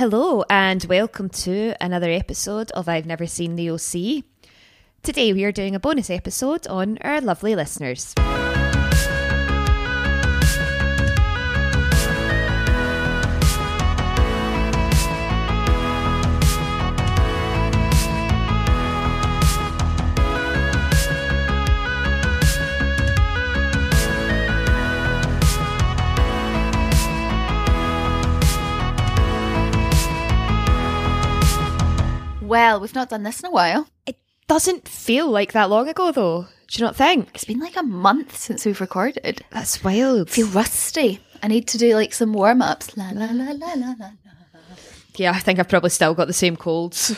Hello and welcome to another episode of I've Never Seen the OC. Today we are doing a bonus episode on our lovely listeners. Well, we've not done this in a while. It doesn't feel like that long ago though. Do you not think? It's been like a month since we've recorded. That's wild. I feel rusty. I need to do like some warm-ups. La la la la la la. Yeah, I think I've probably still got the same colds.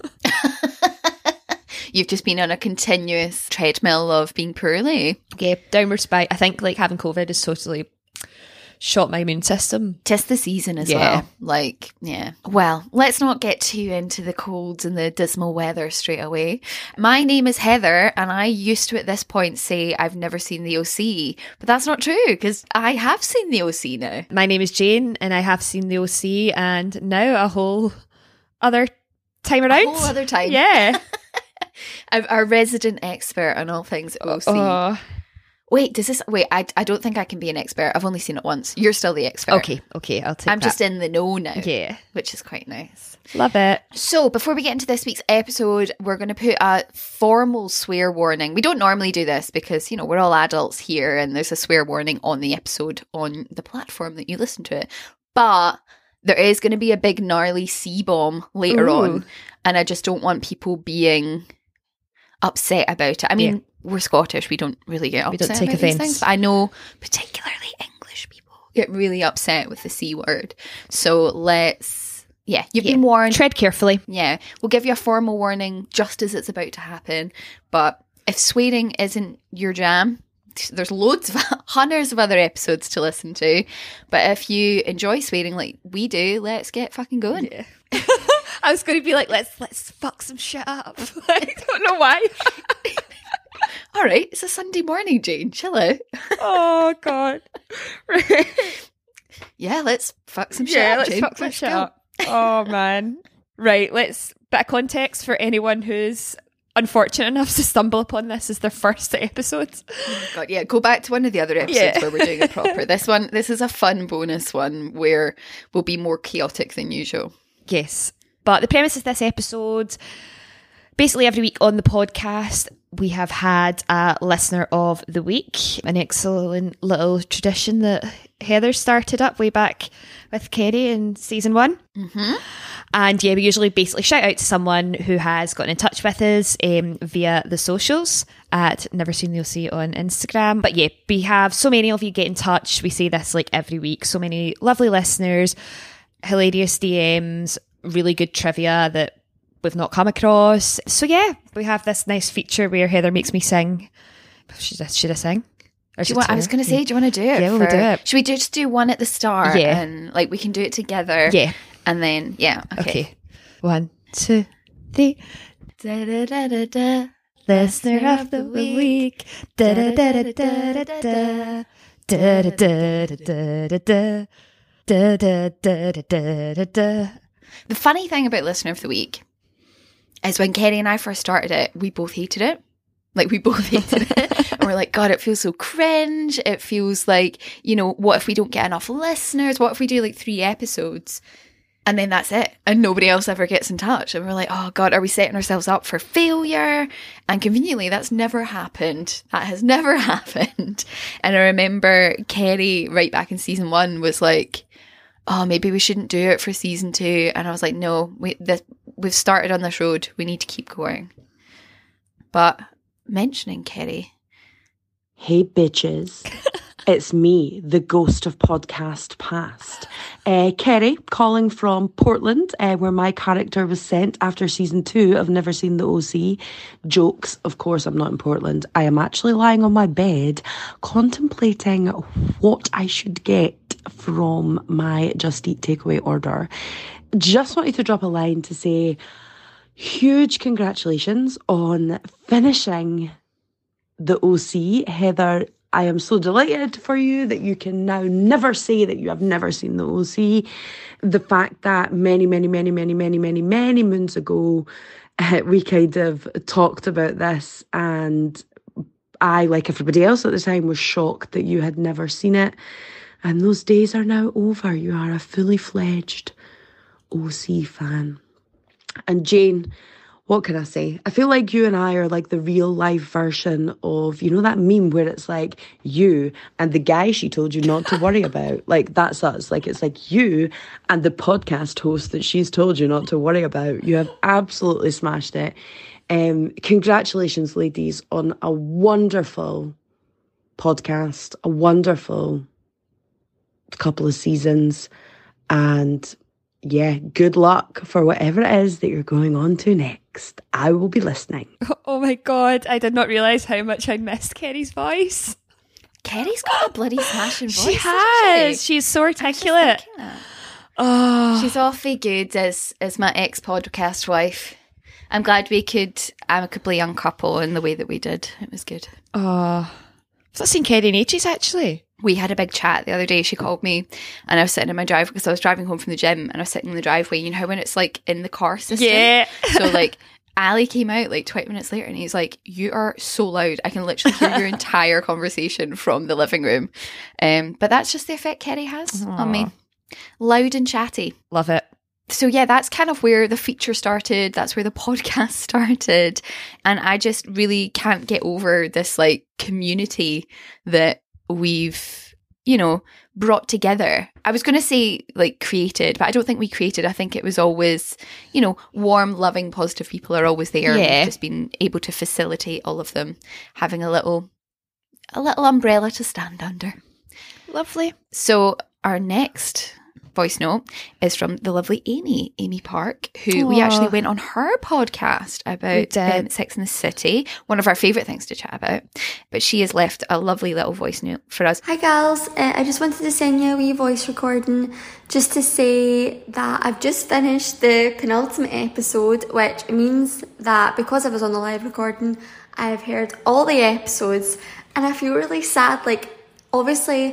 You've just been on a continuous treadmill of being poorly. Yeah, downward spiral. I think like having COVID has totally shot my immune system. Just the season as well. Like, yeah. Well, let's not get too into the colds and the dismal weather straight away. My name is Heather, and I used to at this point say I've never seen the OC, but that's not true because I have seen the OC now. My name is Jane, and I have seen the OC, and now a whole other time around. A whole other time. Yeah. I'm our resident expert on all things OC. Wait, I don't think I can be an expert. I've only seen it once. You're still the expert. Okay, I'll take I'm just in the know now. Yeah. Which is quite nice. Love it. So, before we get into this week's episode, we're going to put a formal swear warning. We don't normally do this because, we're all adults here and there's a swear warning on the episode on the platform that you listen to it. But there is going to be a big gnarly C-bomb later on. And I just don't want people being upset about it. I mean, we're Scottish. We don't really get upset. We don't take about these offence. things, but I know particularly English people get really upset with the C word. So let's, you've been warned. Tread carefully. Yeah, we'll give you a formal warning just as it's about to happen. But if swearing isn't your jam, there's hundreds of other episodes to listen to. But if you enjoy swearing like we do, let's get fucking going. Yeah. I was going to be like, let's fuck some shit up. I don't know why. All right, it's a Sunday morning, Jane. Chill out. Oh, God. Yeah, let's fuck some shit up, let's Jane. fuck some shit up. Oh, man. Right, let's bit of context for anyone who's unfortunate enough to stumble upon this as their first episode. Oh, God, yeah, go back to one of the other episodes where we're doing it proper. This is a fun bonus one where we'll be more chaotic than usual. Yes. But the premise of this episode, basically every week on the podcast, we have had a listener of the week, an excellent little tradition that Heather started up way back with Kerry in season 1. Mm-hmm. And we usually basically shout out to someone who has gotten in touch with us via the socials at Never Seen the OC on Instagram. But we have so many of you get in touch. We say this like every week. So many lovely listeners, hilarious DMs, really good trivia that we've not come across. So we have this nice feature where Heather makes me sing. Should I sing? I was going to say, do you want to do it? Yeah, we'll do it. Should we just do one at the start? Yeah. And we can do it together. Yeah. And then, okay. 1, 2, 3. Da, da, da, da, da. Listener of the week. Da da da da da da da da da da da da da da da da da da. The funny thing about Listener of the Week is when Kerry and I first started it, we both hated it. We both hated it. And we're like, God, it feels so cringe. It feels like, what if we don't get enough listeners? What if we do 3 episodes? And then that's it. And nobody else ever gets in touch. And we're like, oh God, are we setting ourselves up for failure? And conveniently, that's never happened. That has never happened. And I remember Kerry, right back in season 1, was like, oh, maybe we shouldn't do it for season 2. And I was like, no, we've started on this road. We need to keep going. But mentioning Kerry. Hey, bitches. It's me, the ghost of podcast past. Kerry, calling from Portland, where my character was sent after season 2 of Never Seen the OC. Jokes, of course, I'm not in Portland. I am actually lying on my bed, contemplating what I should get from my Just Eat takeaway order. Just wanted to drop a line to say huge congratulations on finishing the OC. Heather I am so delighted for you that you can now never say that you have never seen the OC. The fact that many moons ago, we kind of talked about this, and I, like everybody else at the time, was shocked that you had never seen it. And those days are now over. You are a fully fledged OC fan. And Jane, what can I say? I feel like you and I are like the real life version of, you know, that meme where it's like you and the guy she told you not to worry about. Like, that's us. Like, it's like you and the podcast host that she's told you not to worry about. You have absolutely smashed it. Congratulations, ladies, on a wonderful podcast, a wonderful couple of seasons. And yeah, good luck for whatever it is that you're going on to next. I will be listening. Oh my God, I did not realise how much I missed Kerry's voice. Kerry's got a bloody smashing voice. She has. She's so articulate. Oh, she's awfully good as my ex-podcast wife. I'm glad we could amicably uncouple in the way that we did. It was good. Oh, I've not seen Kerry in ages, actually. We had a big chat the other day. She called me and I was sitting in my driveway because I was driving home from the gym and I was sitting in the driveway. You know how when it's like in the car system? Yeah. So like Ali came out like 20 minutes later and he's like, you are so loud. I can literally hear your entire conversation from the living room. But that's just the effect Kerry has on me. Loud and chatty. Love it. So yeah, that's kind of where the feature started. That's where the podcast started. And I just really can't get over this like community that we've, you know, brought together. I was going to say like created, but I don't think we created. I think it was always, you know, warm, loving, positive people are always there. Yeah. We've just been able to facilitate all of them having a little umbrella to stand under. Lovely. So our next voice note is from the lovely Amy Park, who we actually went on her podcast about Sex and the City, one of our favourite things to chat about. But she has left a lovely little voice note for us. Hi gals, I just wanted to send you a wee voice recording just to say that I've just finished the penultimate episode, which means that because I was on the live recording, I've heard all the episodes and I feel really sad. Like, obviously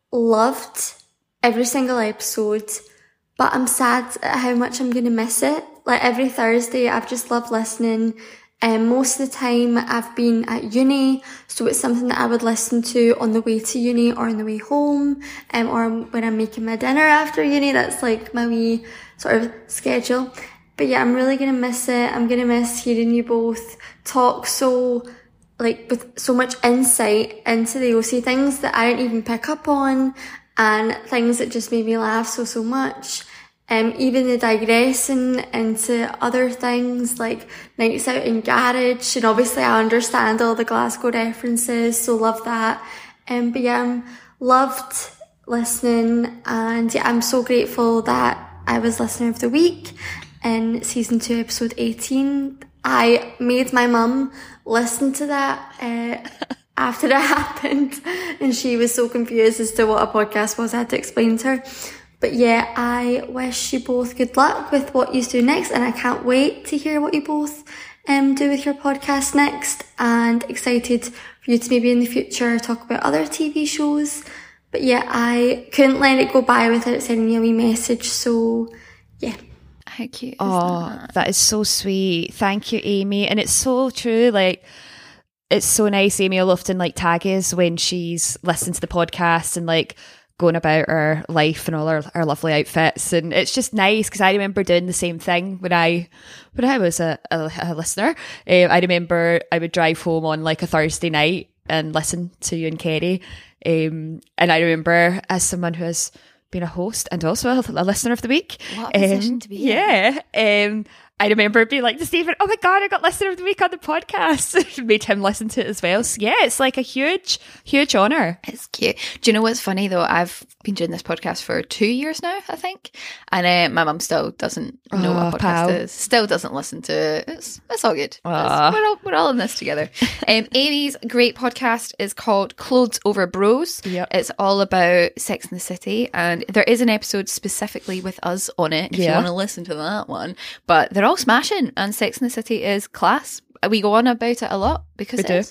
loved every single episode, but I'm sad at how much I'm going to miss it. Like, every Thursday, I've just loved listening. Most of the time, I've been at uni, so it's something that I would listen to on the way to uni or on the way home, or when I'm making my dinner after uni. That's like my wee sort of schedule. But yeah, I'm really going to miss it. I'm going to miss hearing you both talk so, like, with so much insight into the OC, things that I didn't even pick up on, and things that just made me laugh so much. Even the digressing into other things like nights out in garage, and obviously I understand all the Glasgow references, so love that. But yeah, loved listening, and yeah, I'm so grateful that I was Listener of the Week in season 2, episode 18. I made my mum listen to that after that happened, and she was so confused as to what a podcast was. I had to explain to her. But yeah, I wish you both good luck with what you do next, and I can't wait to hear what you both do with your podcast next, and excited for you to maybe in the future talk about other TV shows. But yeah, I couldn't let it go by without sending you a wee message, so yeah. How cute is that is so sweet. Thank you, Amy. And it's so true, like, it's so nice. Amy will often like tag us when she's listening to the podcast and like going about her life and all her lovely outfits, and it's just nice because I remember doing the same thing when I was a listener. I remember I would drive home on like a Thursday night and listen to you and Kerry, and I remember, as someone who has been a host and also a listener of the week, what a position to be in. I remember being like to Stephen, oh my God, I got Listener of the Week on the podcast. Made him listen to it as well. So yeah, it's like a huge honour. It's cute. Do you know what's funny though? I've been doing this podcast for 2 years now, I think. And my mum still doesn't know what a podcast is. Still doesn't listen to it. It's all good. We're all in this together. Amy's great podcast is called Clothes Over Bros. Yep. It's all about Sex and the City. And there is an episode specifically with us on it if you want to listen to that one. But they're all smashing, and Sex and the City is class. We go on about it a lot because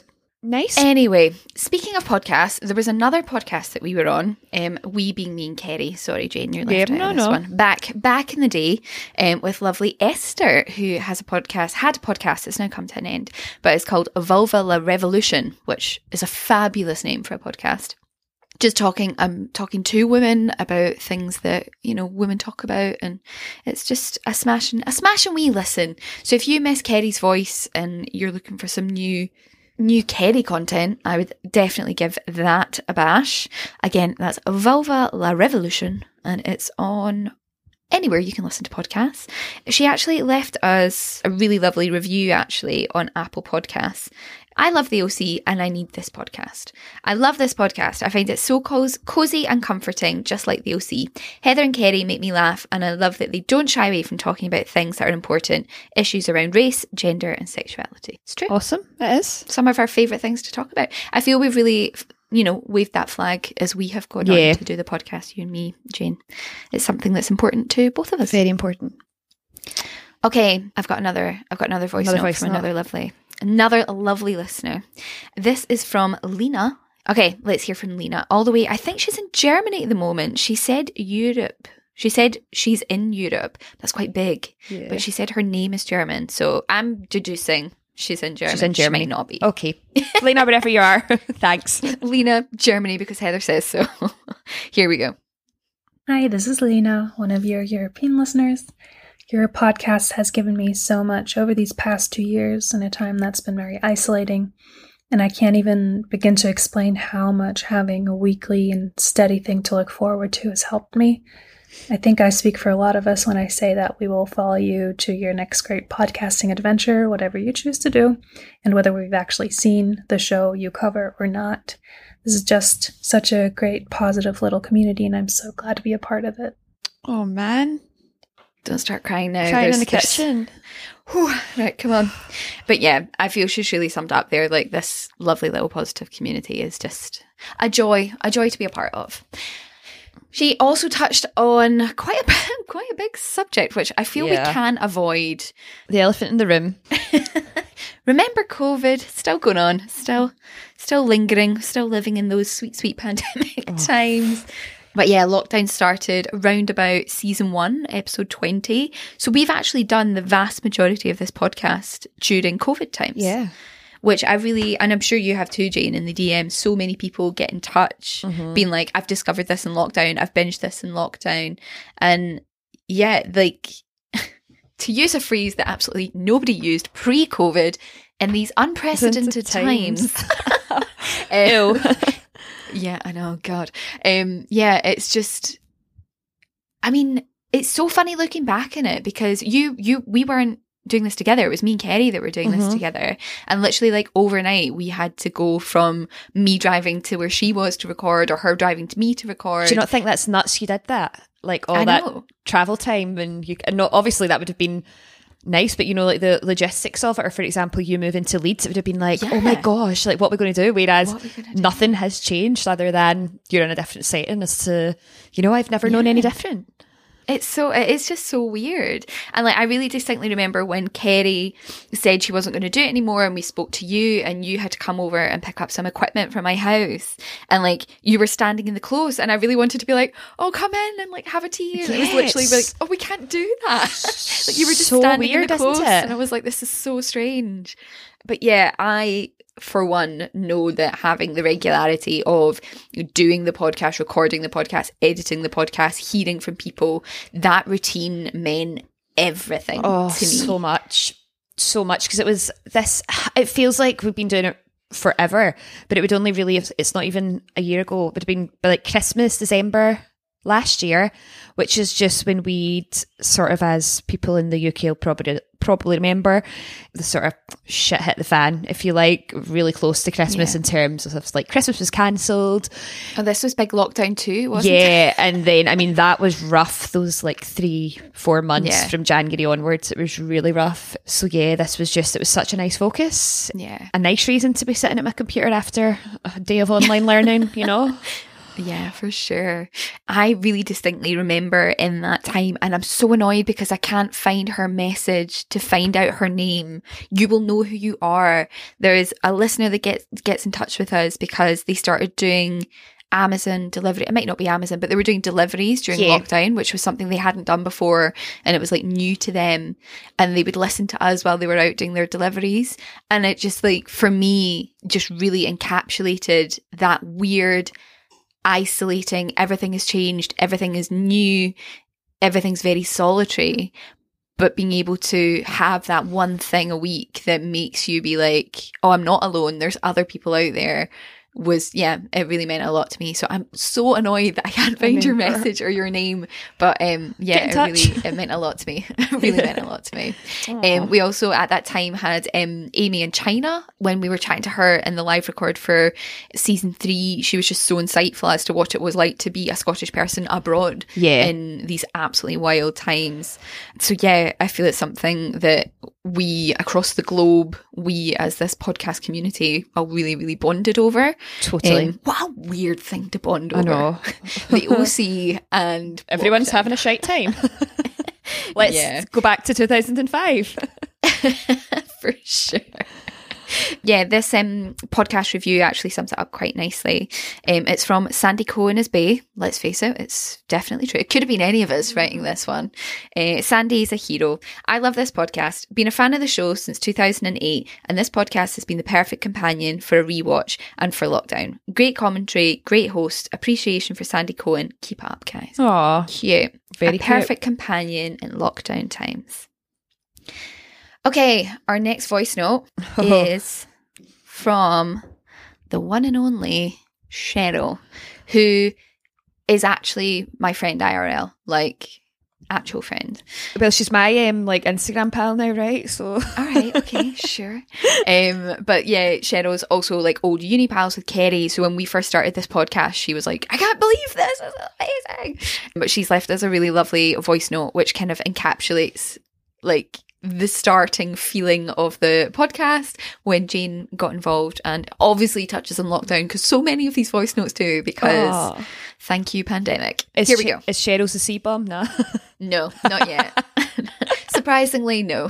Nice. Anyway, speaking of podcasts, there was another podcast that we were on, we being me and Kerry. Sorry, Jane, you're left out on this one. Back in the day, with lovely Esther, who had a podcast that's now come to an end, but it's called Vulva La Revolution, which is a fabulous name for a podcast. Just talking to women about things that, women talk about, and it's just a smashing wee listen. So if you miss Kerry's voice and you're looking for some new Kerry content, I would definitely give that a bash. Again, that's Vulva La Revolution, and it's on anywhere you can listen to podcasts. She actually left us a really lovely review on Apple Podcasts. I love the OC and I need this podcast. I love this podcast. I find it so cozy and comforting, just like the OC. Heather and Kerry make me laugh, and I love that they don't shy away from talking about things that are important, issues around race, gender and sexuality. It's true. Awesome. It is. Some of our favourite things to talk about. I feel we've really, waved that flag as we have gone on to do the podcast, you and me, Jane. It's something that's important to both of us. Very important. Okay, I've got another voice note from another lovely listener. This is from Lena. Okay, let's hear from Lena. All the way, I think she's in Germany at the moment. She said Europe. She said she's in Europe. That's quite big. Yeah. But she said her name is German. So I'm deducing she's in Germany. She's in Germany. She might not be. Okay. Lena, wherever you are. Thanks. Lena, Germany, because Heather says so. Here we go. Hi, this is Lena, one of your European listeners. Your podcast has given me so much over these past 2 years in a time that's been very isolating, and I can't even begin to explain how much having a weekly and steady thing to look forward to has helped me. I think I speak for a lot of us when I say that we will follow you to your next great podcasting adventure, whatever you choose to do, and whether we've actually seen the show you cover or not. This is just such a great, positive little community, and I'm so glad to be a part of it. Oh, man. Don't start crying now. Crying in the kitchen. Whew, right, come on. But yeah, I feel she's really summed up there. Like, this lovely little positive community is just a joy to be a part of. She also touched on quite a big subject, which I feel we can't avoid. The elephant in the room. Remember COVID? Still going on. Still lingering. Still living in those sweet pandemic times. But yeah, lockdown started around about season 1, episode 20. So we've actually done the vast majority of this podcast during COVID times. Yeah. Which I really, and I'm sure you have too, Jane, in the DM, so many people get in touch, being like, I've discovered this in lockdown, I've binged this in lockdown. And yeah, like, to use a phrase that absolutely nobody used pre-COVID, in these unprecedented times. Ew. Yeah, I know, God. Yeah, it's just, I mean, it's so funny looking back in it, because we weren't doing this together. It was me and Kerry that were doing this together. And literally, like, overnight, we had to go from me driving to where she was to record, or her driving to me to record. Do you not think that's nuts you did that? Like, all that travel time, and obviously that would have been nice, but like the logistics of it, or for example, you move into Leeds, it would have been like, oh my gosh, like, what are we going to do? Whereas nothing has changed other than you're in a different setting as to, I've never known any different. It's just so weird. And like, I really distinctly remember when Kerry said she wasn't going to do it anymore, and we spoke to you, and you had to come over and pick up some equipment from my house, and like, you were standing in the close, and I really wanted to be like, oh, come in and like have a tea. And it was literally like, oh, we can't do that. Like, you were just so standing weird, in the close, and I was like, this is so strange. But yeah, I, for one, know that having the regularity of doing the podcast, recording the podcast, editing the podcast, hearing from people, that routine meant everything to me. So much, because it feels like we've been doing it forever, but it would only really, it's not even a year ago, it would have been like Christmas, December last year, which is just when we'd sort of, as people in the UK will probably remember, the sort of shit hit the fan, if you like, really close to Christmas in terms of like Christmas was cancelled. Oh, this was big lockdown too, wasn't it? Yeah, and then, I mean, that was rough, those like 3-4 months from January onwards, it was really rough. So yeah, this was just, it was such a nice focus. Yeah. A nice reason to be sitting at my computer after a day of online learning, Yeah, for sure. I really distinctly remember in that time, and I'm so annoyed because I can't find her message to find out her name. You will know who you are. There is a listener that gets in touch with us because they started doing Amazon delivery. It might not be Amazon, but they were doing deliveries during lockdown, which was something they hadn't done before, and it was like new to them, and they would listen to us while they were out doing their deliveries. And it just, like, for me, just really encapsulated that weird, isolating, everything has changed, everything is new, everything's very solitary, but being able to have that one thing a week that makes you be like, oh, I'm not alone, there's other people out there, was, yeah, it really meant a lot to me. So I'm so annoyed that I can't find your message or your name, but yeah, it meant a lot to me. It really meant a lot to me. We also at that time had Amy in China. When we were chatting to her in the live record for season 3, she was just so insightful as to what it was like to be a Scottish person abroad in these absolutely wild times. So yeah, I feel it's something that we across the globe, we as this podcast community are really, really bonded over. Totally. What a weird thing to bond over. I know. The OC and everyone's having a shite time. Let's go back to 2005. For sure. Yeah, this podcast review actually sums it up quite nicely. It's from Sandy Cohen as Bay. Let's face it, it's definitely true. It could have been any of us writing this one. Sandy is a hero. I love this podcast. Been a fan of the show since 2008, and this podcast has been the perfect companion for a rewatch and for lockdown. Great commentary, great host, appreciation for Sandy Cohen. Keep it up, guys. Aw, cute. Very perfect companion in lockdown times. Okay, our next voice note is from the one and only Cheryl, who is actually my friend IRL, like actual friend. Well, she's my Instagram pal now, right? So all right, okay, sure. But yeah, Cheryl's also like old uni pals with Kerry. So when we first started this podcast, she was like, I can't believe this is amazing. But she's left us a really lovely voice note, which kind of encapsulates like the starting feeling of the podcast when Jane got involved, and obviously touches on lockdown because so many of these voice notes do, because thank you pandemic. Here we go. Is Cheryl's a C-bomb? No. No, not yet. Surprisingly, no.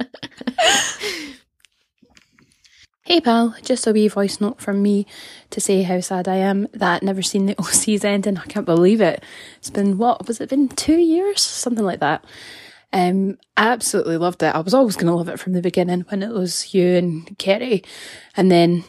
Hey pal, just a wee voice note from me to say how sad I am that Never Seen the OC's ending. I can't believe it. It's been, been 2 years? Something like that. I absolutely loved it. I was always going to love it from the beginning when it was you and Kerry. And then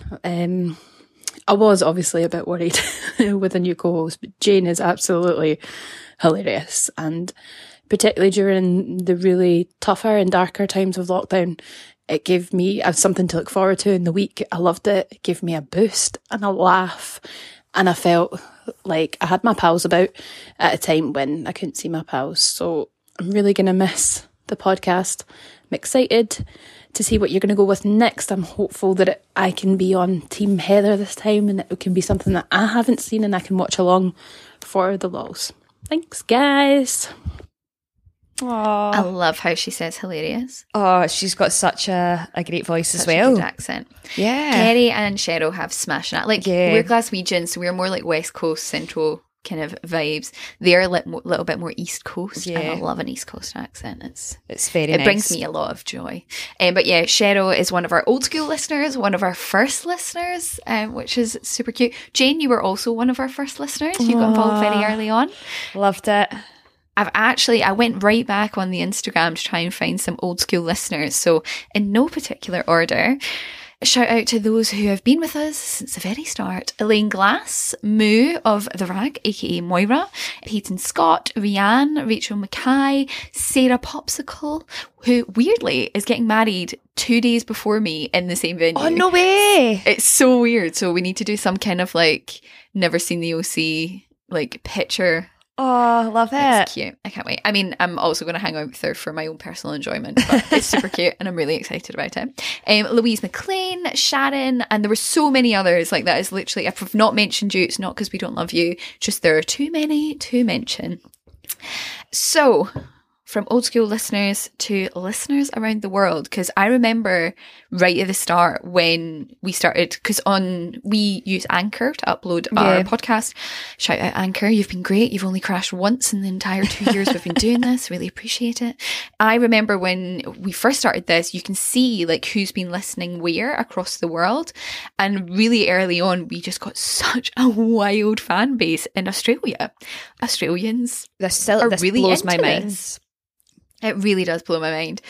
I was obviously a bit worried with a new co-host, but Jane is absolutely hilarious. And particularly during the really tougher and darker times of lockdown, it gave me something to look forward to in the week. I loved it. It gave me a boost and a laugh. And I felt like I had my pals about at a time when I couldn't see my pals. So I'm really going to miss the podcast. I'm excited to see what you're going to go with next. I'm hopeful that I can be on Team Heather this time, and it can be something that I haven't seen and I can watch along for the lols. Thanks, guys. Aww. I love how she says hilarious. Oh, she's got such a great voice as well. A good accent. Yeah. Kerry and Cheryl have smashed that. Like, we're Glaswegians, so we're more like West Coast, Central kind of vibes. They're a little bit more East Coast, and I love an East Coast accent. It's very nice. It brings me a lot of joy. But yeah, Cheryl is one of our old school listeners, one of our first listeners, which is super cute. Jane, you were also one of our first listeners. You got involved very early on. Loved it. I went right back on the Instagram to try and find some old school listeners. So in no particular order, shout out to those who have been with us since the very start. Elaine Glass, Moo of The Rag, aka Moira, Peyton Scott, Rianne, Rachel Mackay, Sarah Popsicle, who weirdly is getting married 2 days before me in the same venue. Oh, no way! It's so weird. So we need to do some kind of like Never Seen the OC like picture. Oh, love it. It's cute. I can't wait. I mean, I'm also going to hang out with her for my own personal enjoyment, but it's super cute and I'm really excited about it. Louise McLean, Sharon, and there were so many others. Like, that is literally, if I've not mentioned you, it's not because we don't love you, just there are too many to mention. So, from old school listeners to listeners around the world. Because I remember right at the start when we started, because we use Anchor to upload our podcast. Shout out Anchor, you've been great. You've only crashed once in the entire 2 years we've been doing this. Really appreciate it. I remember when we first started this, you can see like who's been listening where across the world. And really early on, we just got such a wild fan base in Australia. Australians This really blows into my mind. this. It really does blow my mind.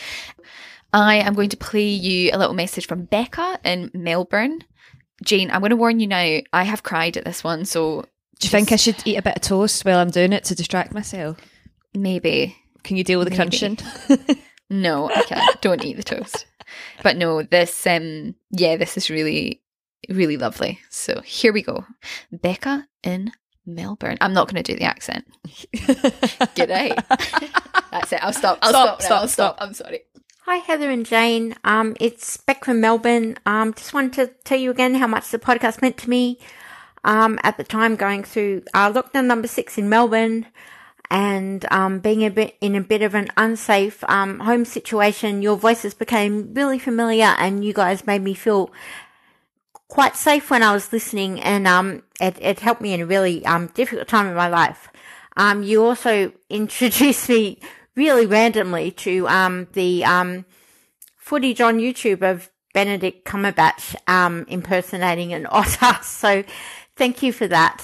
I am going to play you a little message from Becca in Melbourne. Jane, I'm going to warn you now, I have cried at this one, so... Do you think I should eat a bit of toast while I'm doing it to distract myself? Maybe. Can you deal with the crunching? No, I can't. Don't eat the toast. But no, this is really, really lovely. So here we go. Becca in Melbourne. I'm not going to do the accent. G'day. That's it. I'll stop. I'll stop. I'm sorry. Hi, Heather and Jane. It's Beck from Melbourne. Just wanted to tell you again how much the podcast meant to me. At the time going through lockdown number 6 in Melbourne and being in a bit of an unsafe home situation, your voices became really familiar and you guys made me feel quite safe when I was listening, and it helped me in a really difficult time in my life. You also introduced me really randomly to the footage on YouTube of Benedict Cumberbatch impersonating an otter. So thank you for that.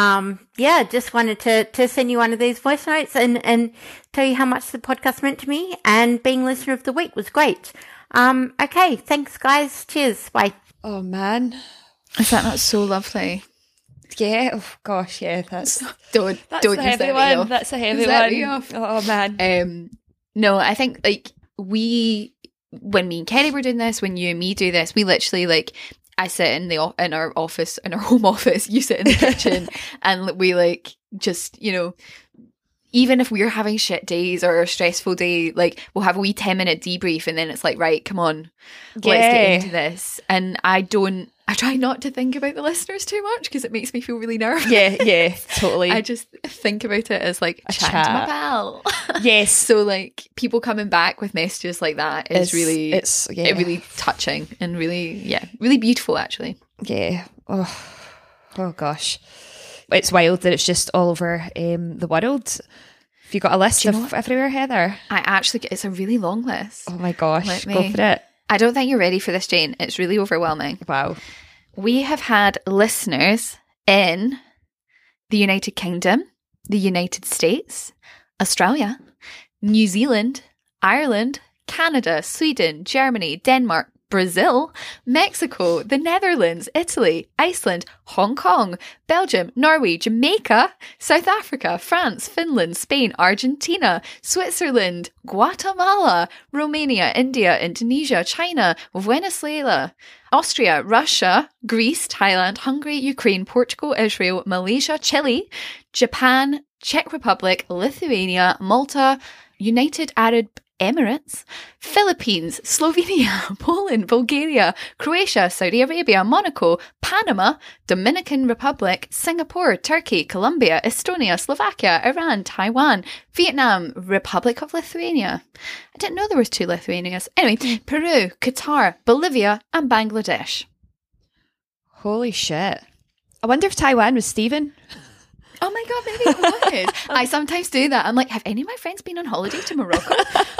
Just wanted to send you one of these voice notes and tell you how much the podcast meant to me, and being listener of the week was great. Okay, thanks guys. Cheers. Bye. Oh, man. Is that not so lovely? Yeah. Oh, gosh, yeah. That's don't a use heavy that one. off. That's a heavy Use that one. off. Oh, man. No, I think like when me and Kerry were doing this, when you and me do this, we literally like, I sit in our office, in our home office, you sit in the kitchen, and we like just, you know, even if we're having shit days or a stressful day, like we'll have a wee 10-minute debrief, and then it's like, right, come on, let's get into this. And I try not to think about the listeners too much because it makes me feel really nervous. Yeah, totally. I just think about it as like A chatting to my chat. pal. Yes. So like people coming back with messages like that is It's really touching and really beautiful actually. Yeah. Oh gosh. It's wild that it's just all over the world. Have you got a list of everywhere, Heather? It's a really long list. Oh my gosh. Let Go me- for it. I don't think you're ready for this, Jane. It's really overwhelming. Wow. We have had listeners in the United Kingdom, the United States, Australia, New Zealand, Ireland, Canada, Sweden, Germany, Denmark, Brazil, Mexico, the Netherlands, Italy, Iceland, Hong Kong, Belgium, Norway, Jamaica, South Africa, France, Finland, Spain, Argentina, Switzerland, Guatemala, Romania, India, Indonesia, China, Venezuela, Austria, Russia, Greece, Thailand, Hungary, Ukraine, Portugal, Israel, Malaysia, Chile, Japan, Czech Republic, Lithuania, Malta, United Arab Emirates, Philippines, Slovenia, Poland, Bulgaria, Croatia, Saudi Arabia, Monaco, Panama, Dominican Republic, Singapore, Turkey, Colombia, Estonia, Slovakia, Iran, Taiwan, Vietnam, Republic of Lithuania. I didn't know there was 2 Lithuanias. Anyway, Peru, Qatar, Bolivia, and Bangladesh. Holy shit. I wonder if Taiwan was Stephen. Oh my God, maybe it was. I sometimes do that. I'm like, have any of my friends been on holiday to Morocco?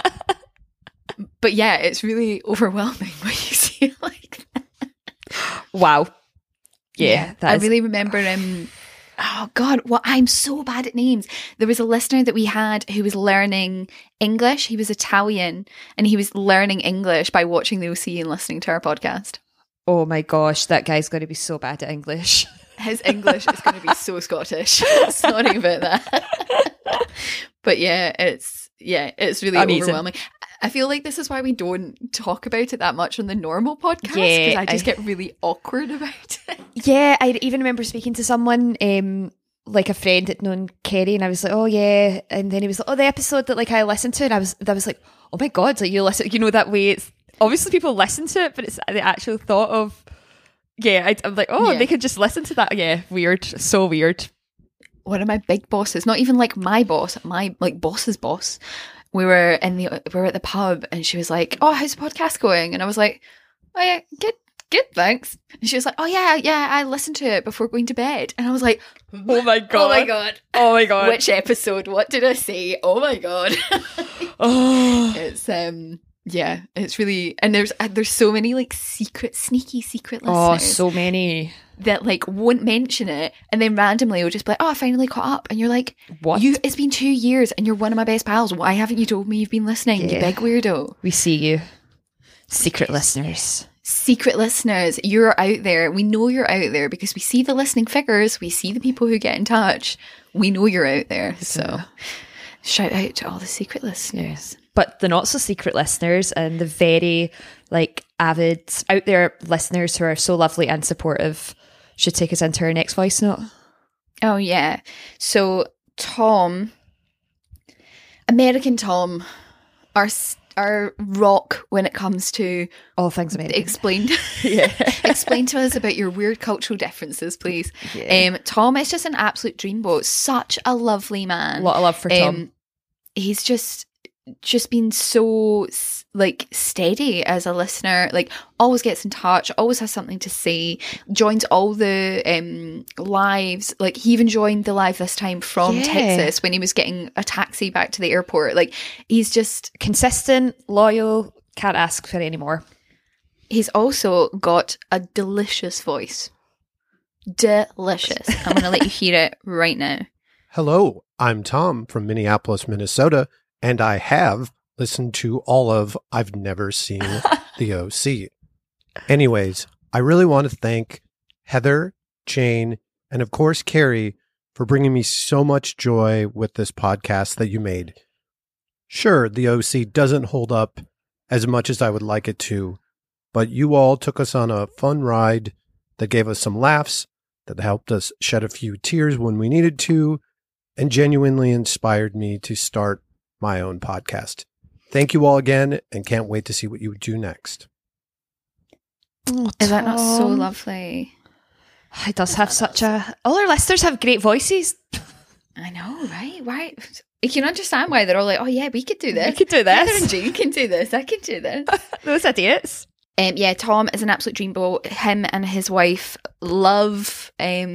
But yeah, it's really overwhelming when you see it like that. Wow. Yeah. I really remember oh God, I'm so bad at names. There was a listener that we had who was learning English. He was Italian and he was learning English by watching the OC and listening to our podcast. Oh my gosh, that guy's going to be so bad at English. His English is going to be so Scottish. Sorry about that. But yeah, it's really amazing. overwhelming. I feel like this is why we don't talk about it that much on the normal podcast, Yeah, because I just get really awkward about it. Yeah, I even remember speaking to someone, like a friend that known Kerry, and I was like, oh yeah, and then he was like, oh, the episode that like I listened to, and I was like, oh my God, like you listen, you know, that way it's obviously people listen to it, but it's the actual thought of, yeah, I'm like, oh, Yeah. they could just listen to that. Yeah, weird, so weird. One of my big bosses, not even like my boss, my like boss's boss, we were at the pub, and she was like, "Oh, how's the podcast going?" And I was like, "Oh yeah, good, thanks." And she was like, "Oh yeah, I listened to it before going to bed." And I was like, Oh my god. "Oh my god. Oh my god. Which episode? What did I say? Oh my god." Oh. It's yeah, it's really, and there's so many like sneaky secret Oh, listeners so many. that like won't mention it, and then randomly will just be like, "Oh, I finally caught up," and you're like, What? It's been 2 years, and you're one of my best pals. Why haven't you told me you've been listening? You Yeah. big weirdo. We see you. Secret listeners. Secret listeners, you're out there. We know you're out there because we see the listening figures. We see the people who get in touch. We know you're out there. So shout out to all the secret listeners. But the not so secret listeners and the very like avid out there listeners who are so lovely and supportive should take us into our next voice note. Oh yeah. So Tom, American Tom, our rock when it comes to All things American. explain explain to us about your weird cultural differences, please. Yeah. Tom is just an absolute dreamboat. Such a lovely man. A lot of love for Tom. He's just been so like steady as a listener, like always gets in touch, always has something to say, joins all the lives. Like he even joined the live this time from Texas when he was getting a taxi back to the airport. Like he's just Consistent, loyal, can't ask for any more. he's also got a delicious voice. Delicious. I'm going to let you hear it right now. Hello, I'm Tom from Minneapolis, Minnesota, and I have listened to all of I've Never Seen the OC. Anyways, I really want to thank Heather, Jane, and of course Carrie for bringing me so much joy with this podcast that you made. Sure, the OC doesn't hold up as much as I would like it to, but you all took us on a fun ride that gave us some laughs, that helped us shed a few tears when we needed to, and genuinely inspired me to start my own podcast. Thank you all again, and can't wait to see what you do next. Is that not so Tom. lovely? He does have such a... All our listeners have great voices. I know, right? Why? You can understand why they're all like, "Oh yeah, we could do this. We could do this. Heather and Jane can do this. I can do this." Those idiots. Yeah, Tom is an absolute dreamboat. Him and his wife love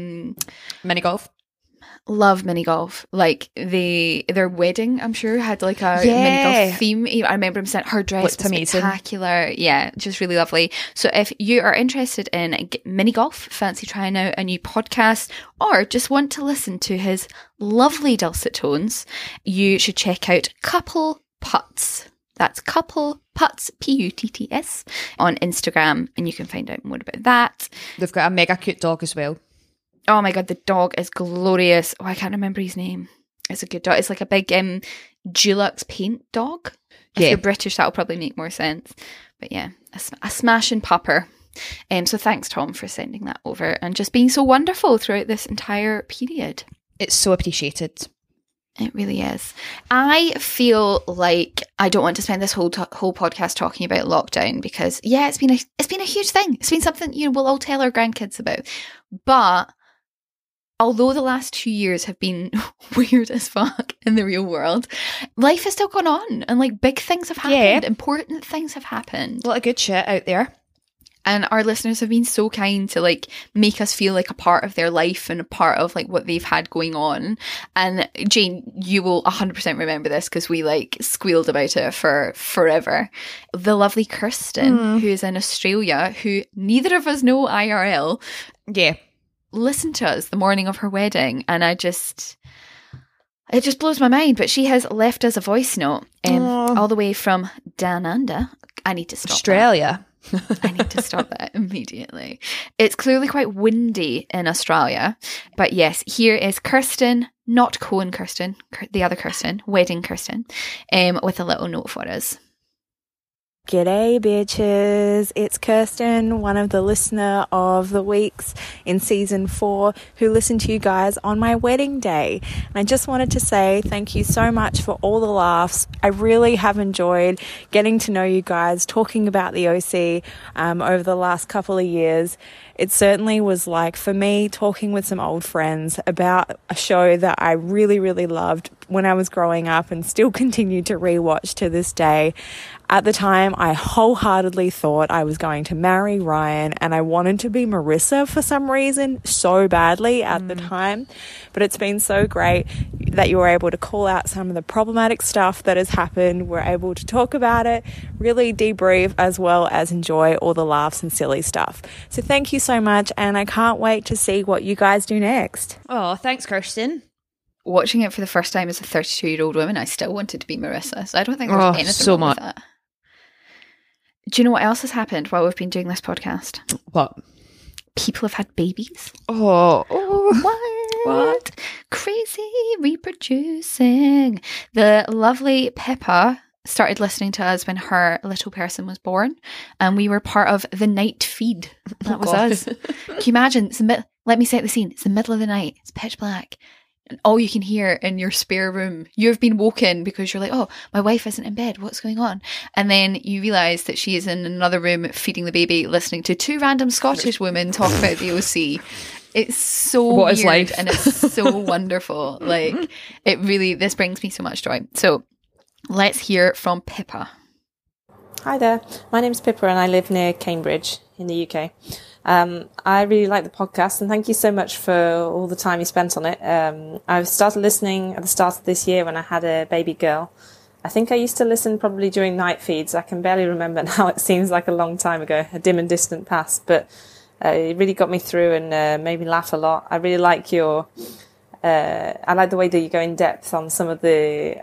Mini golf. love mini golf. Like their wedding, I'm sure, had like a mini Yeah. golf theme. I remember him saying her dress Looked was amazing. spectacular. Yeah, just really lovely. So if you are interested in mini golf, fancy trying out a new podcast, or just want to listen to his lovely dulcet tones, you should check out Couple Putts. That's Couple Putts, Putts, on Instagram, and you can find out more about that. They've got a mega cute dog as well. Oh my god, the dog is glorious. Oh, I can't remember his name. It's a good dog. It's like a big Dulux paint dog. If Yeah. you're British, that'll probably make more sense. But yeah, a smashing pupper. So thanks, Tom, for sending that over and just being so wonderful throughout this entire period. It's so appreciated. It really is. I feel like I don't want to spend this whole podcast talking about lockdown because it's been a huge thing. It's been something we'll all tell our grandkids about. But although the last 2 years have been weird as fuck in the real world, life has still gone on and like big things have happened. Yeah. Important things have happened. A lot of good shit out there. And our listeners have been so kind to like make us feel like a part of their life and a part of like what they've had going on. And Jane, you will 100% remember this because we like squealed about it for forever. The lovely Kirsten, who is in Australia, who neither of us know IRL, Yeah. listened to us the morning of her wedding. And it just blows my mind. But she has left us a voice note all the way from down under. I need to stop that. Australia. I need to stop that immediately. It's clearly quite windy in Australia. But yes, here is Kirsten, not Cohen Kirsten, the other Kirsten, wedding Kirsten, with a little note for us. G'day bitches, it's Kirsten, one of the listener of the weeks in season 4 who listened to you guys on my wedding day. And I just wanted to say thank you so much for all the laughs. I really have enjoyed getting to know you guys, talking about the OC over the last couple of years. It certainly was like, for me, talking with some old friends about a show that I really, really loved when I was growing up and still continue to rewatch to this day. At the time, I wholeheartedly thought I was going to marry Ryan, and I wanted to be Marissa for some reason so badly at the time. But it's been so great that you were able to call out some of the problematic stuff that has happened. We're able to talk about it, really debrief, as well as enjoy all the laughs and silly stuff. So thank you so much, and I can't wait to see what you guys do next. Oh, thanks, Kirsten. Watching it for the first time as a 32-year-old woman, I still wanted to be Marissa. So I don't think there's anything so wrong much. with that. Do you know what else has happened while we've been doing this podcast? What? People have had babies. Oh. What? Crazy reproducing. The lovely Pippa started listening to us when her little person was born, and we were part of the night feed. That was us. Can you imagine? Let me set the scene. It's the middle of the night. It's pitch black. And all you can hear in your spare room, you've been woken because you're like, oh, my wife isn't in bed. What's going on? And then you realise that she is in another room feeding the baby, listening to 2 random Scottish women talk about the OC. It's so weird life? And it's so wonderful. Like, it really, this brings me so much joy. So let's hear from Pippa. Hi there, my name's Pippa and I live near Cambridge in the UK. I really like the podcast and thank you so much for all the time you spent on it. I've started listening at the start of this year when I had a baby girl. I think I used to listen probably during night feeds. I can barely remember now. It seems like a long time ago, a dim and distant past, but it really got me through and made me laugh a lot. I really like I like the way that you go in depth on some of the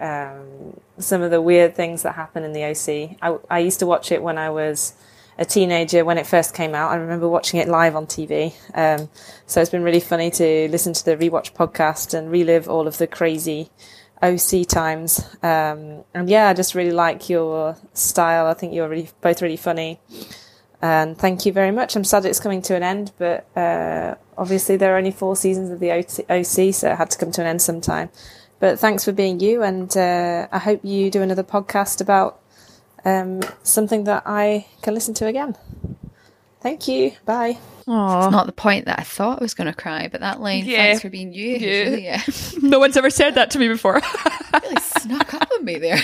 weird things that happen in the OC. I used to watch it when I was a teenager when it first came out. I remember watching it live on TV. So it's been really funny to listen to the Rewatch podcast and relive all of the crazy OC times. And yeah, I just really like your style. I think you're both really funny. And thank you very much. I'm sad it's coming to an end, but obviously there are only 4 seasons of the OC, so it had to come to an end sometime. But thanks for being you, and I hope you do another podcast about something that I can listen to again. Thank you. Bye. It's not the point that I thought I was going to cry, but that line, thanks for being you. Yeah. Really, No one's ever said that to me before. really snuck up on me there.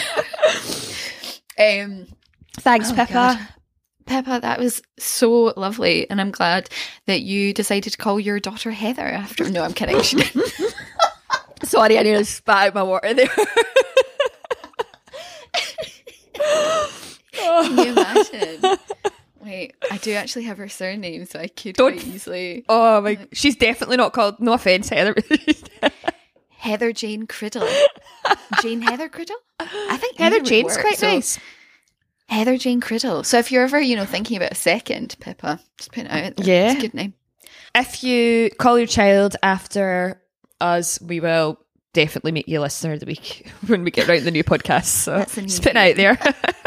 Thanks, Pippa. God. Pippa, that was so lovely, and I'm glad that you decided to call your daughter Heather after. No, I'm kidding. She didn't. Sorry, I need to spat out my water there. Can you imagine? Wait, I do actually have her surname, so I could quite easily. Oh my! She's definitely not called. No offense, Heather. Heather Jane Criddle. Jane Heather Criddle. I think Heather Jane's quite nice. Heather Jane Criddle. So if you're ever, thinking about a second, Pippa, just put it out there. Yeah, it's a good name. If you call your child after us, we will definitely make you listener of the week when we get around the new podcast. So just putting it out there.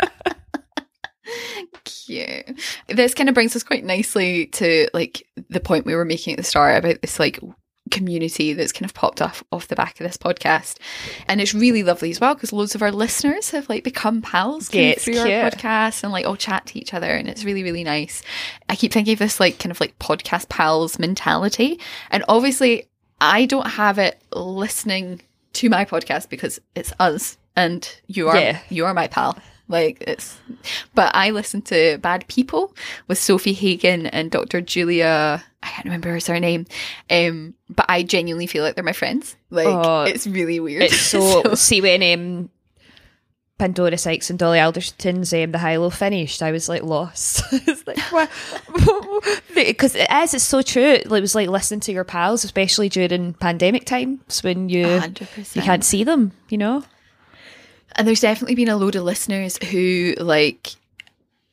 Cute. This kind of brings us quite nicely to the point we were making at the start about this community that's kind of popped off the back of this podcast, and it's really lovely as well because loads of our listeners have become pals through our podcast and all chat to each other, and it's really, really nice. I keep thinking of this podcast pals mentality, and obviously I don't have it listening to my podcast because it's us and you are my pal. But I listen to Bad People with Sophie Hagen and Dr. Julia, I can't remember her surname, but I genuinely feel like they're my friends. It's really weird. It's so see when Pandora Sykes and Dolly Alderton's The High Low finished, I was lost. It's what? Because it's so true. It was like listening to your pals, especially during pandemic times when you 100%. You can't see them, And there's definitely been a load of listeners who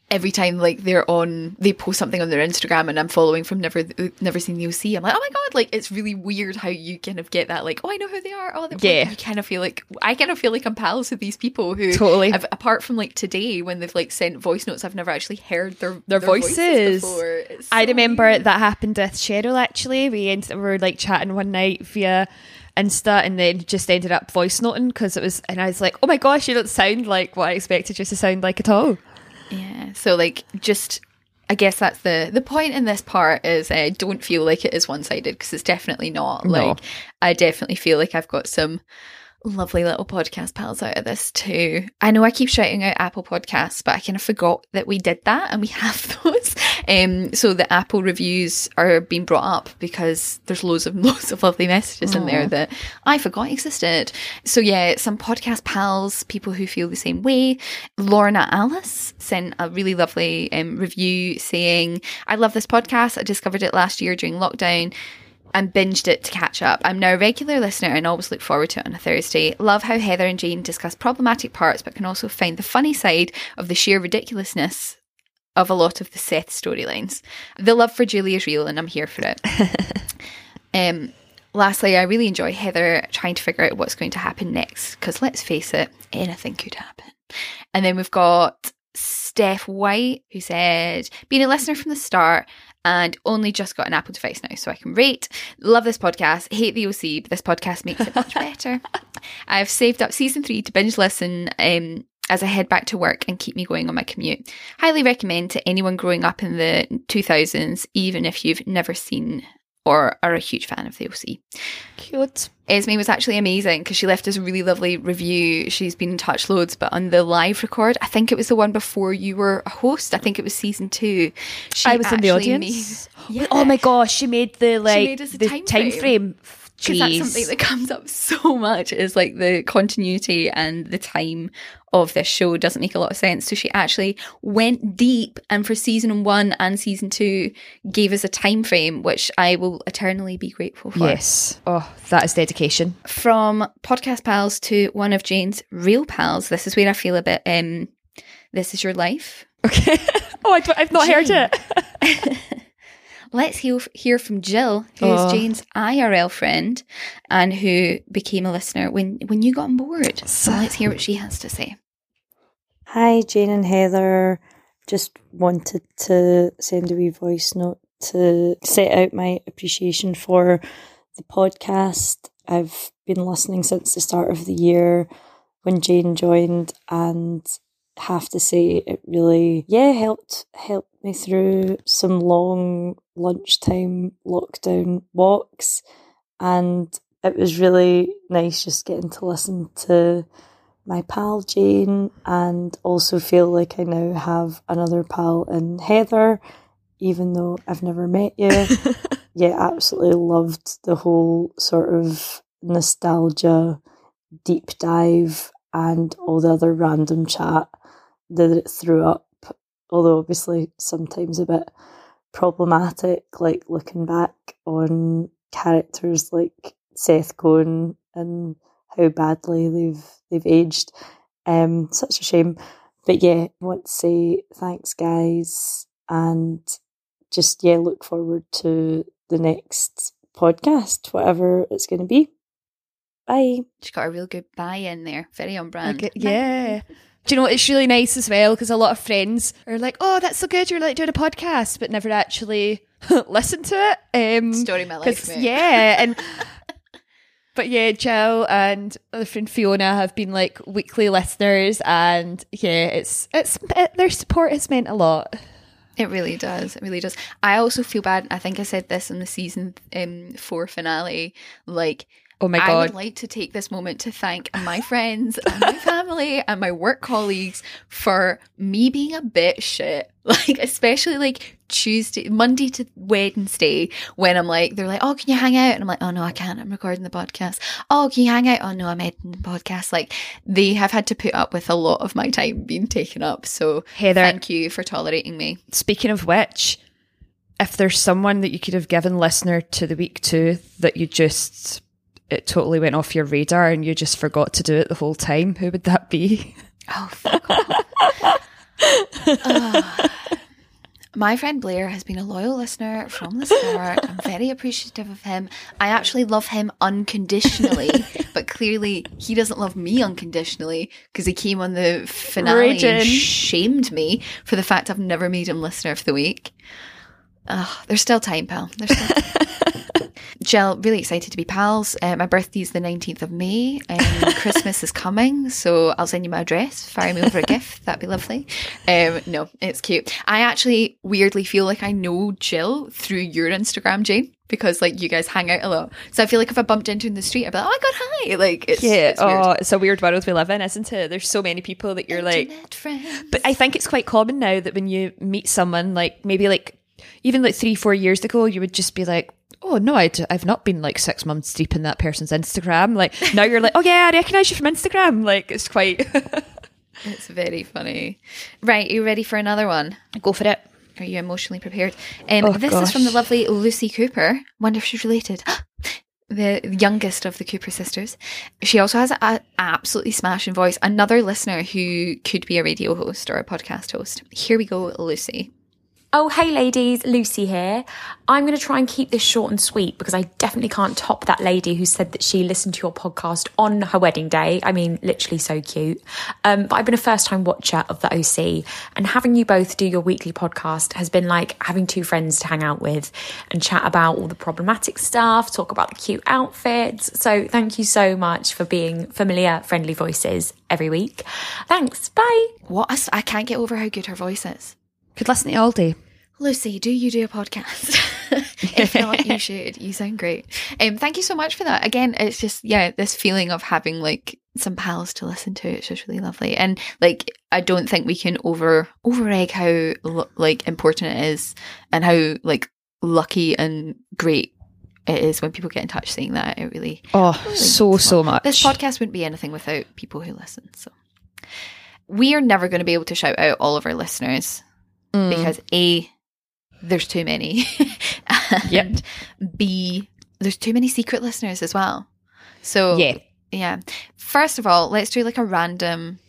every time like they post something on their Instagram and I'm following from Never Seen the OC, I'm like, oh my god, like it's really weird how you kind of get that, like, oh, I know who they are. Oh, yeah. Like, you kind of feel like I kind of feel like I'm pals with these people who totally. Apart from like today when they've like sent voice notes, I've never actually heard their voices before. So I remember weird. that happened with Cheryl. Actually, we were like chatting one night via Insta and then just ended up voice noting because it was, and I was like, oh my gosh, you don't sound like what I expected you to sound like at all. Yeah, so like just I guess that's the point in this part is don't feel like it is one-sided, because it's definitely not. No. Like I definitely feel like I've got some lovely little podcast pals out of this too. I know I keep shouting out Apple Podcasts, but I kind of forgot that we did that and we have those. So the Apple reviews are being brought up because there's loads of lovely messages in there that I forgot existed. So yeah, some podcast pals, people who feel the same way. Lorna Alice sent a really lovely review saying, I love this podcast. I discovered it last year during lockdown and binged it to catch up. I'm now a regular listener and always look forward to it on a Thursday. Love how Heather and Jane discuss problematic parts, but can also find the funny side of the sheer ridiculousness of a lot of the Seth storylines. The love for Julie is real and I'm here for it. Lastly, I really enjoy Heather trying to figure out what's going to happen next, because let's face it, anything could happen. And then we've got Steph White, who said, being a listener from the start and only just got an Apple device now, so I can rate. Love this podcast. Hate the OC, but this podcast makes it much better. I've saved up season 3 to binge listen as I head back to work and keep me going on my commute. Highly recommend to anyone growing up in the 2000s, even if you've never seen or are a huge fan of the OC. Cute. Esme was actually amazing because she left us a really lovely review. She's been in touch loads, but on the live record, I think it was the one before you were a host. I think it was season 2. I was in the audience. Oh my gosh, she made the time frame. Because that's something that comes up so much, is like the continuity and the time of this show doesn't make a lot of sense. So she actually went deep, and for season 1 and season 2 gave us a time frame, which I will eternally be grateful for. Yes. Oh, that is dedication. From podcast pals to one of Jane's real pals, this is where I feel a bit, this is your life. Okay. Oh, I've not heard it. Let's hear from Jill, who's Jane's IRL friend and who became a listener when you got on board. So let's hear what she has to say. Hi, Jane and Heather. Just wanted to send a wee voice note to set out my appreciation for the podcast. I've been listening since the start of the year when Jane joined, and have to say it really helped me through some long lunchtime lockdown walks, and it was really nice just getting to listen to my pal Jane and also feel like I now have another pal in Heather, even though I've never met you. Yeah, absolutely loved the whole sort of nostalgia deep dive and all the other random chat that it threw up, although obviously sometimes a bit problematic, like looking back on characters like Seth Cohen and how badly they've aged. Such a shame. But yeah, I want to say thanks, guys, and just look forward to the next podcast, whatever it's going to be. Bye. She got a real good bye in there, very on brand. Yeah. Do you know what? It's really nice as well, because a lot of friends are like, oh, that's so good, you're like doing a podcast, but never actually listen to it. Story of my life, mate. Yeah. And but yeah, Jill and other friend Fiona have been like weekly listeners, and yeah, it's their support has meant a lot. It really does. It really does. I also feel bad. I think I said this in the season 4 finale. Like, oh my God. I would like to take this moment to thank my friends and my family and my work colleagues for me being a bit shit. Like, especially like Monday to Wednesday, when I'm like, they're like, oh, can you hang out? And I'm like, oh no, I can't. I'm recording the podcast. Oh, can you hang out? Oh no, I'm editing the podcast. Like, they have had to put up with a lot of my time being taken up. So Heather, thank you for tolerating me. Speaking of which, if there's someone that you could have given listener to the week to that it totally went off your radar and you just forgot to do it the whole time, who would that be? Oh, fuck off. My friend Blair has been a loyal listener from the start. I'm very appreciative of him. I actually love him unconditionally, but clearly he doesn't love me unconditionally because he came on the finale Raging. and shamed me for the fact I've never made him listener of the week. There's still time, pal. There's still time. Jill, really excited to be pals. My birthday's the 19th of May and Christmas is coming, so I'll send you my address. Fire me over a gift. That'd be lovely. No, it's cute. I actually weirdly feel like I know Jill through your Instagram, Jane, because like you guys hang out a lot. So I feel like if I bumped into her in the street, I'd be like, oh my god, hi. Like it's weird. It's a weird world we live in, isn't it? There's so many people that you're Internet like, friends. but I think it's quite common now that when you meet someone, like maybe like even like 3-4 years ago, you would just be like, oh no, I've not been like 6 months deep in that person's Instagram. Like now you're like, oh yeah, I recognise you from Instagram. Like it's quite It's very funny. Right, are you ready for another one? Go for it. Are you emotionally prepared? Oh, this gosh. is from the lovely Lucy Cooper. Wonder if she's related. The youngest of the Cooper sisters. She also has an absolutely smashing voice. Another listener who could be a radio host or a podcast host. Here we go, Lucy. Oh, hey ladies, Lucy here. I'm going to try and keep this short and sweet because I definitely can't top that lady who said that she listened to your podcast on her wedding day. I mean, literally so cute. But I've been a first-time watcher of the OC, and having you both do your weekly podcast has been like having two friends to hang out with and chat about all the problematic stuff, talk about the cute outfits. So thank you so much for being familiar, friendly voices every week. Thanks. Bye. I can't get over how good her voice is. Could listen to it all day. Lucy, do you do a podcast? If not, you should. You sound great. Thank you so much for that. Again, it's just, this feeling of having like some pals to listen to. It's just really lovely. And like, I don't think we can over-egg how like important it is and how like lucky and great it is when people get in touch saying that. It really... so much. This podcast wouldn't be anything without people who listen. So we are never going to be able to shout out all of our listeners. Because A, there's too many. And B, there's too many secret listeners as well. So yeah. First of all, let's do like a random,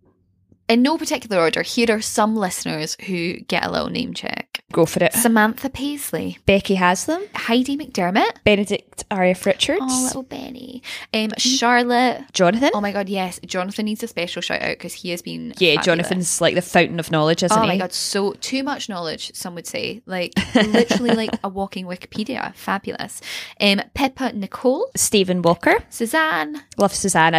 in no particular order, here are some listeners who get a little name check. Go for it. Samantha Paisley. Becky Haslam. Heidi McDermott. Benedict R.F. Richards. Oh, little Benny. Charlotte. Jonathan. Oh my god, yes. Jonathan needs a special shout out because he has been Yeah, fabulous. Jonathan's like the fountain of knowledge, isn't he? Oh my god, so too much knowledge, some would say. Like literally like a walking Wikipedia. Fabulous. Pippa Nicole. Stephen Walker. Suzanne. Love Suzanne.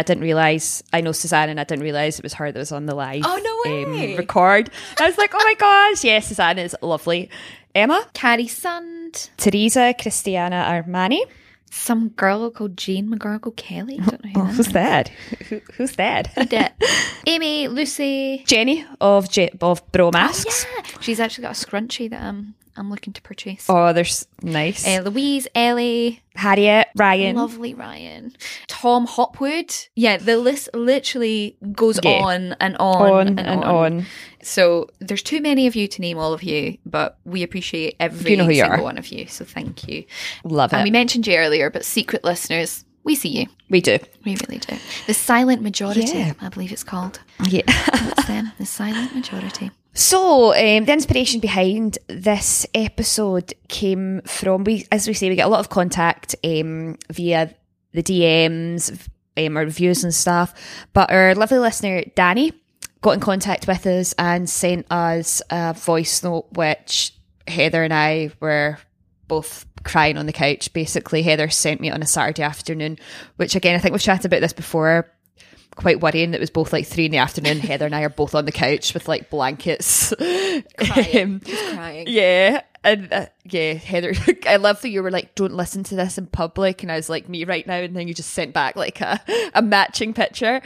I know Suzanne and I didn't realise it was her that was on the live Oh, no way. record. I was like, oh my gosh, yes, Suzanne is lovely. Emma. Carrie Sund. Teresa Christiana Armani. Some girl called Jane McGargle Kelly. I don't know who Who's that? Who's that? Amy, Lucy. Jenny of Bro Masks. Oh, yeah. She's actually got a scrunchie that I'm looking to purchase. Oh, there's nice. Louise, Ellie. Harriet, Ryan. Lovely Ryan. Tom Hopwood. Yeah, the list literally goes on and on and on. So there's too many of you to name all of you, but we appreciate every single one of you. So thank you. Love it. And we mentioned you earlier, but secret listeners, we see you. We do. We really do. The Silent Majority, Yeah. I believe it's called. Yeah. That's them. The Silent Majority. So, the inspiration behind this episode came from, we get a lot of contact via the DMs, our reviews and stuff, but our lovely listener, Danny, got in contact with us and sent us a voice note, which Heather and I were both crying on the couch. Basically, Heather sent me it on a Saturday afternoon, which again, I think we've chatted about this before, quite worrying that it was both like 3 PM. Heather and I are both on the couch with like blankets. Crying. Yeah. And Heather, I love that you were like, don't listen to this in public. And I was like, me right now. And then you just sent back like a matching picture.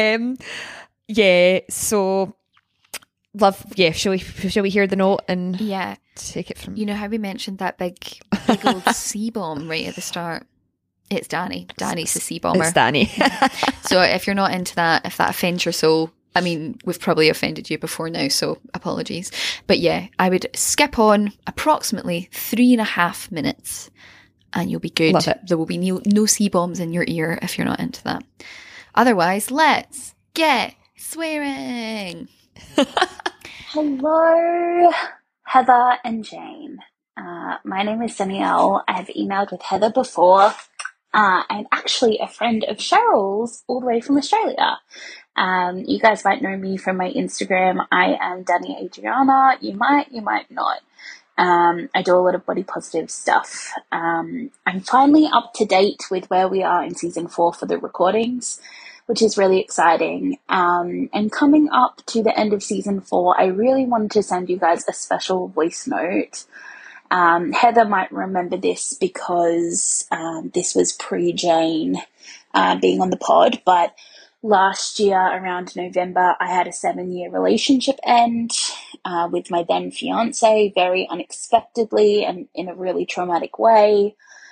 So love. Yeah. Shall we hear the note and take it from? You know how we mentioned that big old C-bomb right at the start? It's Danny. Danny's the C-bomber. It's Danny. So if you're not into that, if that offends your soul, I mean, we've probably offended you before now, so apologies. But yeah, I would skip on approximately 3.5 minutes and you'll be good. Love it. There will be no C-bombs in your ear if you're not into that. Otherwise, let's get swearing. Hello. Heather and Jane. My name is Danielle. I have emailed with Heather before. I'm actually a friend of Cheryl's all the way from Australia. You guys might know me from my Instagram. I am Danny Adriana. You might not. I do a lot of body positive stuff. I'm finally up to date with where we are in season 4 for the recordings, which is really exciting. And coming up to the end of season 4, I really wanted to send you guys a special voice note. Heather might remember this because this was pre-Jane being on the pod, but last year around November, I had a 7-year relationship end with my then fiance, very unexpectedly and in a really traumatic way.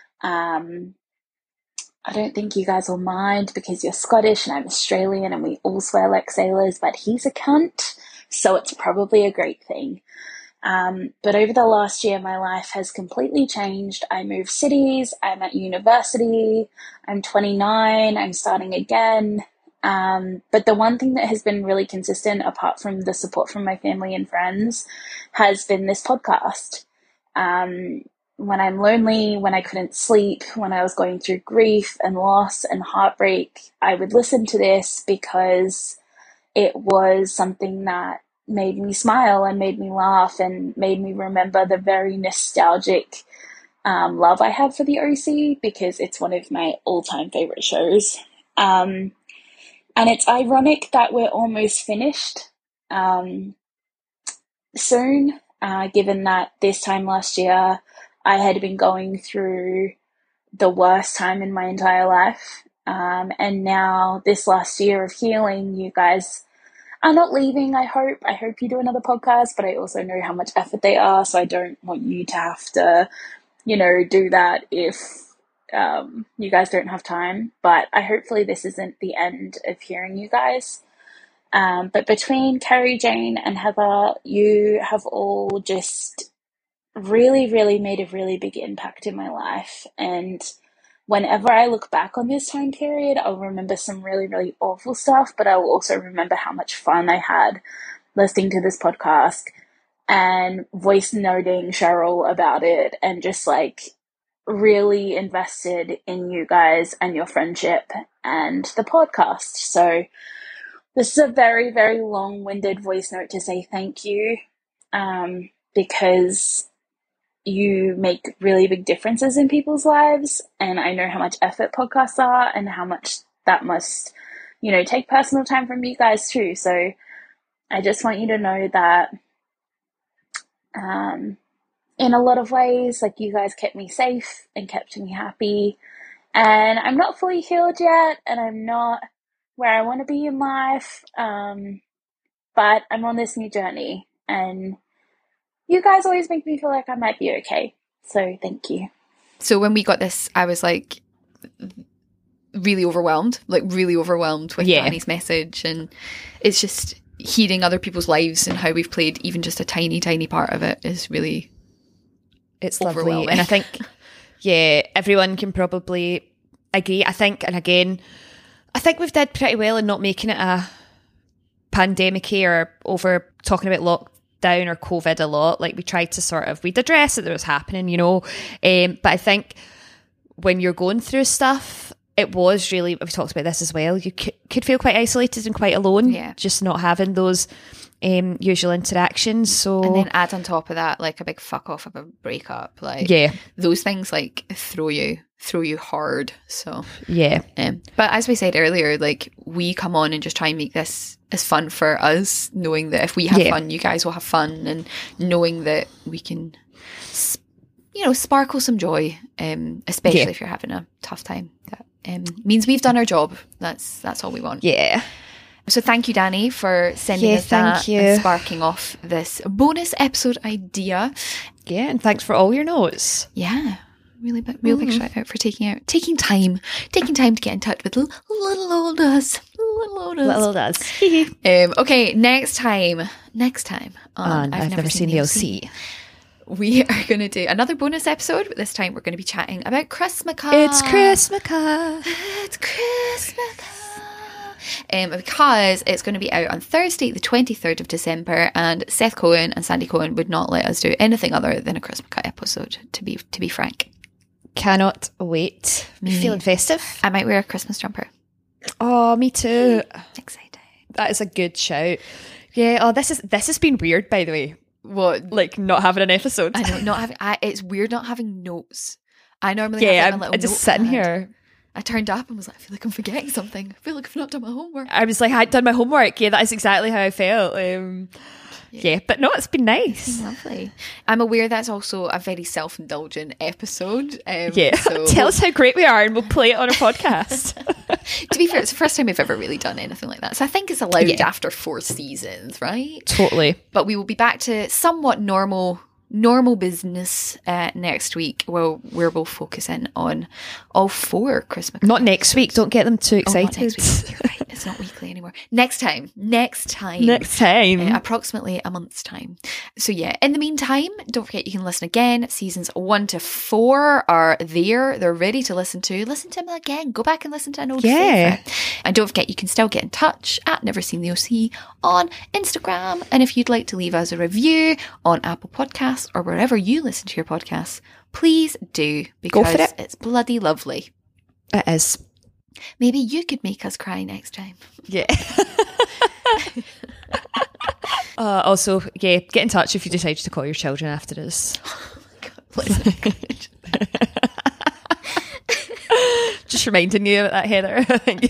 I don't think you guys will mind because you're Scottish and I'm Australian and we all swear like sailors, but he's a cunt, so it's probably a great thing. But over the last year, my life has completely changed. I moved cities, I'm at university, I'm 29, I'm starting again. But the one thing that has been really consistent, apart from the support from my family and friends, has been this podcast. When I'm lonely, when I couldn't sleep, when I was going through grief and loss and heartbreak, I would listen to this because it was something that made me smile and made me laugh and made me remember the very nostalgic love I have for the OC, because it's one of my all-time favorite shows. And it's ironic that we're almost finished soon, given that this time last year I had been going through the worst time in my entire life. And now this last year of healing, you guys are not leaving, I hope. I hope you do another podcast, but I also know how much effort they are, so I don't want you to have to, do that if you guys don't have time. But hopefully this isn't the end of hearing you guys. But between Carrie, Jane, and Heather, you have all just really, really made a really big impact in my life. And whenever I look back on this time period, I'll remember some really, really awful stuff, but I will also remember how much fun I had listening to this podcast and voice noting Cheryl about it, and just really invested in you guys and your friendship and the podcast. So this is a very, very long-winded voice note to say thank you, because you make really big differences in people's lives, and I know how much effort podcasts are and how much that must, take personal time from you guys too. So I just want you to know that in a lot of ways, you guys kept me safe and kept me happy, and I'm not fully healed yet, and I'm not where I want to be in life, but I'm on this new journey, and you guys always make me feel like I might be okay. So thank you. So when we got this, I was really overwhelmed with Danny's message. And it's just hearing other people's lives and how we've played even just a tiny, tiny part of it is really, it's lovely. And I think, everyone can probably agree. I think we've did pretty well in not making it a pandemic-y or over talking about lockdown or COVID a lot. We tried to we'd address that was happening, but I think when you're going through stuff, it was really, we talked about this as well, you could feel quite isolated and quite alone, just not having those usual interactions. So, and then add on top of that a big fuck off of a breakup, those things throw you hard. So but as we said earlier, we come on and just try and make this as fun for us, knowing that if we have fun, you guys will have fun, and knowing that we can sparkle some joy, especially if you're having a tough time. That means we've done our job. That's all we want. So thank you, Danny, for sending us that and sparking off this bonus episode idea. And thanks for all your notes. Real big shout out for taking time to get in touch with little old us. Okay, next time on I've never seen the OC. We are going to do another bonus episode, but this time we're going to be chatting about Christmas. It's Christmas. It's Christmas. because it's going to be out on Thursday, the 23rd of December, and Seth Cohen and Sandy Cohen would not let us do anything other than a Christmas Cut episode, to be frank. Cannot wait. You feeling festive? I might wear a Christmas jumper. Oh, me too. Excited. That is a good shout. Yeah. Oh, this has been weird, by the way. What? Like not having an episode. I know, not having. it's weird not having notes. I normally have I'm a little just sitting here. I turned up and was like, I feel like I'm forgetting something. I feel like I've not done my homework. I was like, I had done my homework. Yeah, that is exactly how I felt. Yeah, but no, it's been nice. It's been lovely. I'm aware that's also a very self-indulgent episode. So tell us how great we are and we'll play it on our podcast. To be fair, it's the first time we've ever really done anything like that. So I think it's allowed after 4 seasons, right? Totally. But we will be back to somewhat normal business next week. Well, we're both focusing on all 4 Christmas. Not next week. Don't get them too excited. Not next week. You're right. It's not weekly anymore. Next time. Approximately a month's time. So yeah, in the meantime, don't forget you can listen again. Seasons 1 to 4 are there. They're ready to listen to. Listen to them again. Go back and listen to an old favourite. And don't forget you can still get in touch at Never Seen the OC on Instagram. And if you'd like to leave us a review on Apple Podcasts or wherever you listen to your podcasts, please do, because it's bloody lovely. It is. Maybe you could make us cry next time. Yeah. Also, get in touch if you decide to call your children after us. Just reminding you about that, Heather.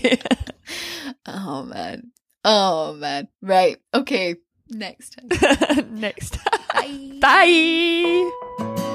Oh man. Right. Okay. Next time. Bye. Bye.